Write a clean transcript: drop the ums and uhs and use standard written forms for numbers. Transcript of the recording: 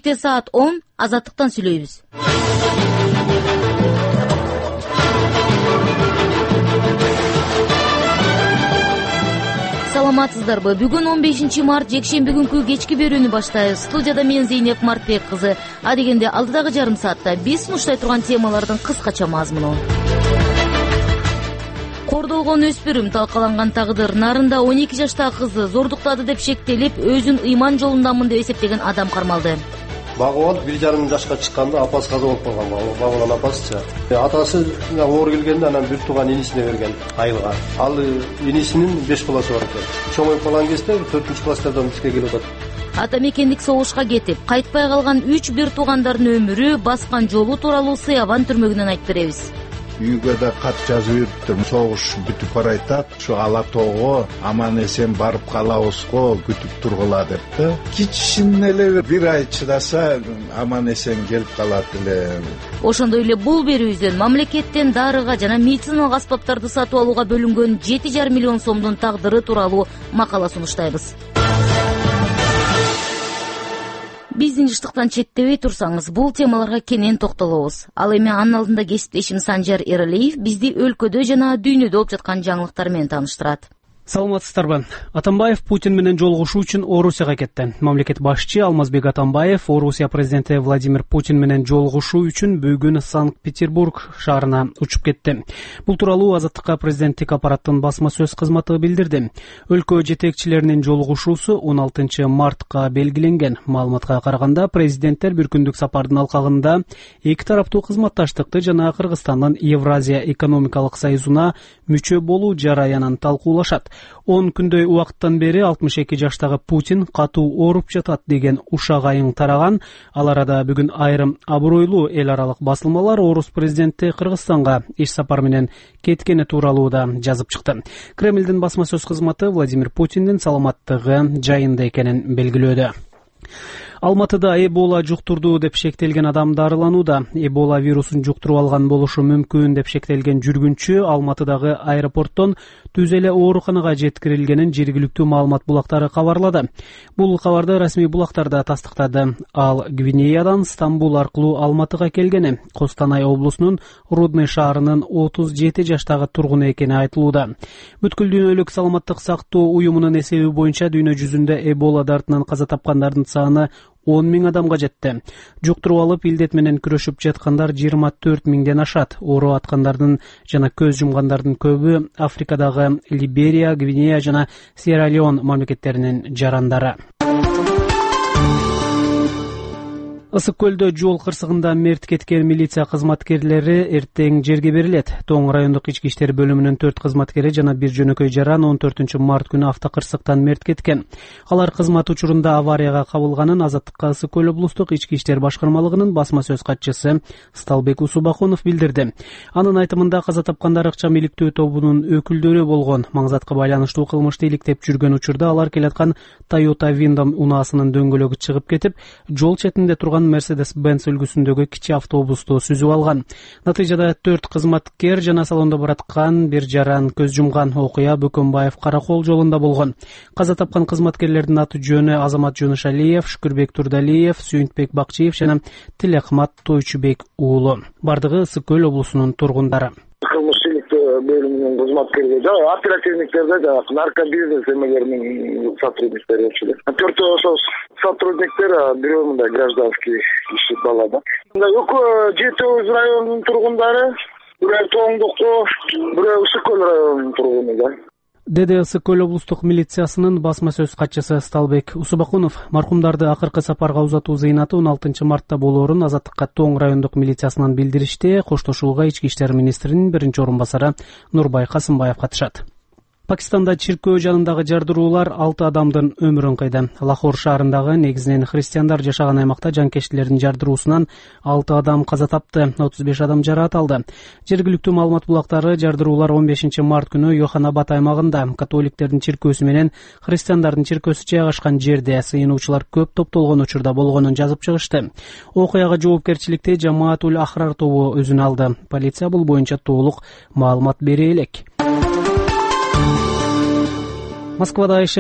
кечке саат 10 Азаттыктан сүйлөйбүз. Саламатсыздарбы? Бүгүн 15 март жекшемби күнкү кечки берүүнү баштайбыз. Студияда мен Зейнеп Мартбек кызы. А дегенде алдыдагы жарым саатта биз сунуштай турган темалардын кыскача мазмуну. Кордолгон өспүрүм талкаланган тагдыр. Нарында 12 жаштагы кызы зордуктады деп шектелип, өзүн ыйман жолундамын деп эсептеген адам кармалды. Багуан 1,5 жашка чыкканда апасы каза болуп калган. Багуан апасы. Атасы оор келгенде анан бир тууган инисине берген айылга. Ал инисинин 5 баласы бар экен. Чоңоюп калган кезде 4-класстардан бизге келип атат. Ата мекендик согушка кетип, кайтпай калган 3 бир туугандардын өмүрү, баскан жолу тууралуу Сыябан түрмөгүнөн айтып беребиз. Үйгө да кат жазып бериптир. Согуш бүтүп барайтат. Ушу ала тоого аман эсен барып калабыз го, күтүп тургула деп да. Кичинен эле бир ай чыдаса аман эсен келип калат эле. Ошондой эле бул берүүбүздөн мамлекеттен дарыга жана медициналык аспаптарды сатып алууга бөлүнгөн 7,5 миллион сомдун тагдыры тууралуу макала сунуштайбыз. Биздин жыштыктан четтебей турсаңыз, бул темаларга кенен токтолобуз. Ал эми анын алдында кесиптешим Санжар Эралиев бизди өлкөдө жана дүйнөдө болуп жаткан жаңылыктар менен тааныштырат. Саламатсыздарбы? Атамбаев Путин менен жолугушуу үчүн Орусияга кетти. Мамлекет башчы Алмазбек Атамбаев Орусия президенти Владимир Путин менен жолугушуу үчүн бүгүн Санкт-Петербург шаарына учуп кетти. Бул тууралуу Азаттыкка президенттик аппараттын басма сөз кызматы билдирди. Өлкө жетекчилеринин жолугушуусу 16 мартка белгиленген. Маалыматка караганда, президенттер бир күндүк сапардын алкагында эки тараптуу кызматташтыкты жана Кыргызстандын Евразия экономикалык союзуна мүчө болуу жараянын талкуулашат. 10 күндөй убакыттан бери 62 жаштагы Путин катуу ооруп жатат деген ушак айың тараган. Ал арада бүгүн айрым абройлуу эл аралык басылмалар орус президенти Кыргызстанга иш сапар менен кеткени тууралуу да жазып чыкты. Кремлдин басма сөз кызматы Владимир Путиндин саламаттыгы жайында экенин белгилөөдө. Алматыда Эбола жуктурду деп шектелген адам дарыланууда. Эбола вирусун жуктуруп алган болушу мүмкүн деп шектелген жүргүнчү Алматыдагы аэропорттон түз эле ооруканага жеткирилгенин жергиликтүү маалымат булактары кабарлады. Бул кабарды расмий булактарда тастыктады. Ал Гвинеядан Стамбул аркылуу Алматыга келгени, Костанай облусунун Рудный шаарынын 37 жаштагы тургуну экени айтылууда. Бүткүл дүйнөлүк саламаттык сактоо уюмунун эсеби боюнча дүйнө жүзүндө Эбола дартынан каза тапкандардын саны 10 000 адамга жетти. Жуктуруп алып илдет менен күрөшүп жаткандар 24 000ден ашат. Оору аткандардын жана көз жумгандардын көбү Африкадагы Либерия, Гвинея жана Сьерра-Леон мамлекеттеринин жарандары. Ысык көлдө жол кырсыгында мерт кеткен милиция кызматкерлери эртең жерге берилет. Тоң райондук ички иштер бөлүмүнүн 4 кызматкери жана бир жөнөкөй жаран 14 март күнү автокырсыктан мерт кеткен. Алар кызмат учурунда аварияга кабылганын Азаттыкка Ысык көл облустук ички иштер башкармалыгынын басма сөз катчысы Сталбек Усубахунов билдирди. Анын айтымында каза тапкандар ыкчам иликтөө тобунун өкүлдөрү болгон. Маңзатка байланыштуу кылмышты иликтеп жүргөн учурда алар келаткан Toyota Windom унаасынын дөңгөлөгү чыгып кетип, жол четинде турган Mercedes-Benz үлгүсүндөгү кичи автобусту сүзүп алган. Натыйжада 4 кызматкер жана салондо бараткан бир жаран көз жумган. Окуя Бөкөнбаев Каракол жолунда болгон. Каза тапкан кызматкерлердин аты жөнү Азамат Жөнүшалиев, Шүкүрбек Турдалиев, Сүйүнтбек Бакчиев жана Тилекмат Тойчубек уулу. Бардыгы Ысык көл облусунун тургундары. Бөлүмүнүн кызматкерлери жана оперативниктерде жана наркобизнес эмелеринин сотрудниктери болчу. 4 ошол сотрудниктер, бирөө мындай гражданский иши балада. Экөө Жети Өз районунун тургундары, бирөө Тоңдукту, бирөө Ысык көл районунун тургуну. Деди Ысык көл облустук милициясынын басма сөз катчысы Сталбек Усубахунов. Маркумдарды акыркы сапарга узатуу зыйнаты 16 мартта болоорун Азаттыкка Тоң райондук милициясынан билдиришти. Коштошууга ички иштер министринин биринчи орун басары Нурбай Касымбаев катышат. Пакистанда чиркөө жанындагы жардыруулар 6 адамдын өмүрүн кыйды. Лахор шаарындагы негизинен христиандар жашаган аймакта жанкештилердин жардыруусунан 6 адам каза тапты, 35 адам жараат алды. Жергиликтүү маалымат булактары жардыруулар 15 март күнү Йоханабад аймагында католиктердин чиркөөсү менен христиандардын чиркөөсү жайгашкан жерде сыйынуучулар көп топтолгон учурда болгонун жазып чыгышты. Окуяга жоопкерчиликти Жамаатул Ахрар тобу өзүнө алды. Полиция бул боюнча толук маалымат бере элек. Москвада